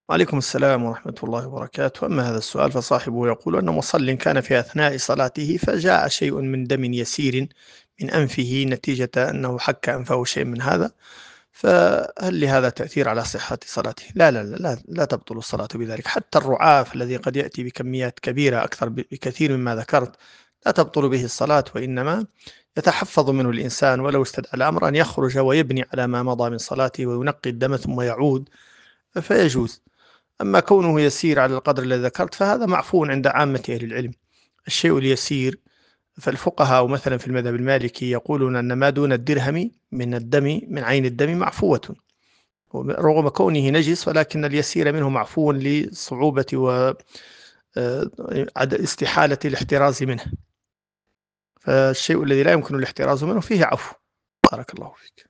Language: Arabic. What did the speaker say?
وعليكم السلام ورحمة الله وبركاته. أما هذا السؤال فصاحبه يقول أن مصلٍ كان في أثناء صلاته فجاء شيء من دم يسير من أنفه نتيجة أنه حك أنفه شيء من هذا، فهل لهذا تأثير على صحة صلاته؟ لا تبطل الصلاة بذلك. حتى الرعاف الذي قد يأتي بكميات كبيرة أكثر بكثير مما ذكرت لا تبطل به الصلاة، وإنما يتحفظ منه الإنسان ولو استدعى الأمر أن يخرج ويبني على ما مضى من صلاته وينقي الدم ثم يعود فيجوز. أما كونه يسير على القدر الذي ذكرت فهذا معفو عند عامة أهل العلم. الشيء اليسير، فالفقهاء مثلا في المذهب المالكي يقولون أن ما دون الدرهم من الدم من عين الدم معفوة، رغم كونه نجس، ولكن اليسير منه معفو لصعوبة و استحالة الاحتراز منه. فالشيء الذي لا يمكن الاحتراز منه فيه عفو. بارك الله فيك.